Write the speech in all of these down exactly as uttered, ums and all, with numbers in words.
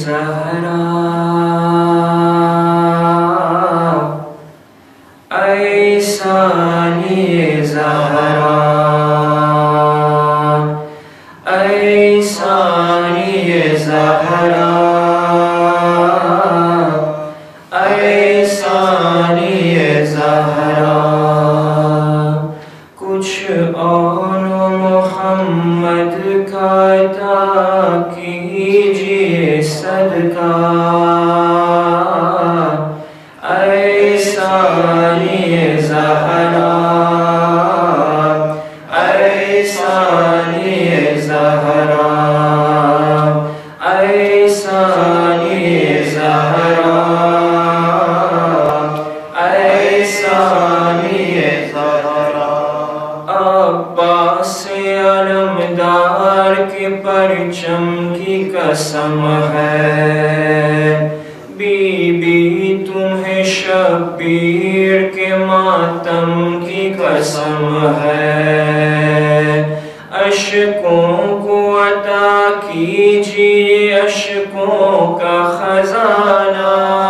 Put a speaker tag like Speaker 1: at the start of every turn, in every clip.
Speaker 1: زہرا اے ثانی زہرا اے ثانی زہرا اے ثانی زہرا کچھ اور محمد کا عطا کیجئے صدقہ اے ثانی زہرا اے ثانی زہرا اے ثانی زہرا اے ثانی زہرا عباس علمدار کے پرچم کی قسم ہے، بی بی تمہیں شبیر کے ماتم کی قسم ہے، اشکوں کو عطا کیجئے اشکوں کا خزانہ،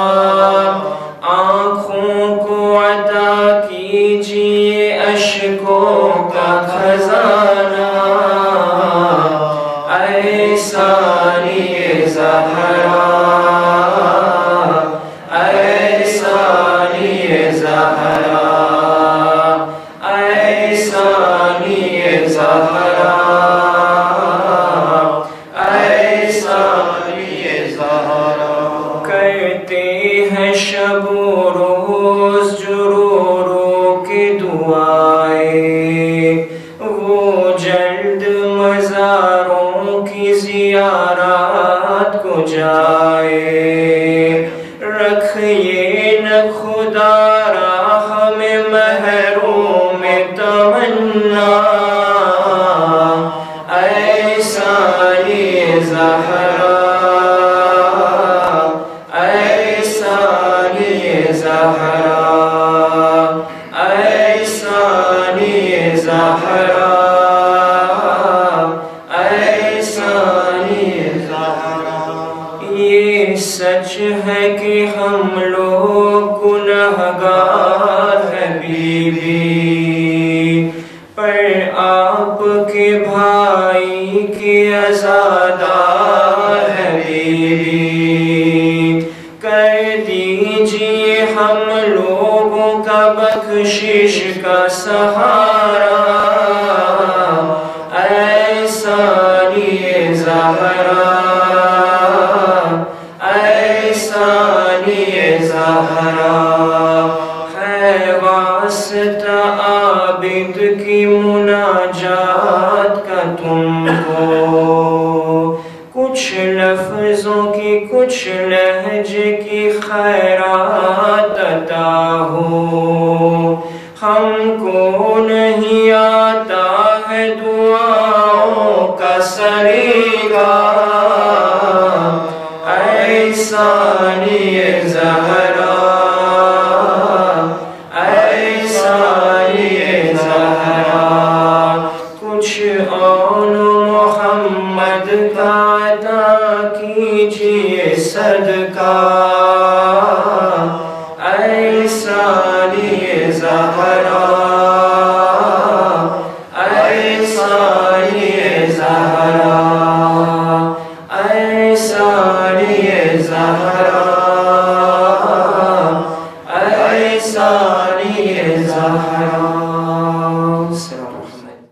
Speaker 1: آنکھوں کو عطا کیجئے اشکوں کا خزانہ اے ثانی زہرا اے ثانی زہرا اے ثانی زہرا اے ثانی زہرا کرتے ہیں شب و روز جو رو رو کے دعائیں، وہ جلد مزاروں کی زیارات کو جائے، رکھیے نہ خدا را ہمیں محروم تمنا اے ثانی زہرا اے ثانی زہرا اے ثانی زہرا اے ثانی زہرا یہ سچ ہے کہ ہم لوگ گنہگار ہیں بی بی، پر آپ کے بھائی کے عزادار ہیں بی بی، کر دیجئے ہم لوگوں کا بخشش کا سہارا اے ثانی زہرا اے ثانی زہرا ہے واسطہ عابد کی مناجات کا تم کو، کچھ لفظوں کی کچھ لہجے کی خیرات عطا ہو، ہم کو نہیں آتا ہے دعاؤں کا سریغہ اے ثانی زہرا اے ثانی زہرا کچھ اور محمد کا عطا کیجئے صدقہ اے ثانی زہرا اے ثانی زہرا اے ثانی زہرا اے ثانی زہرا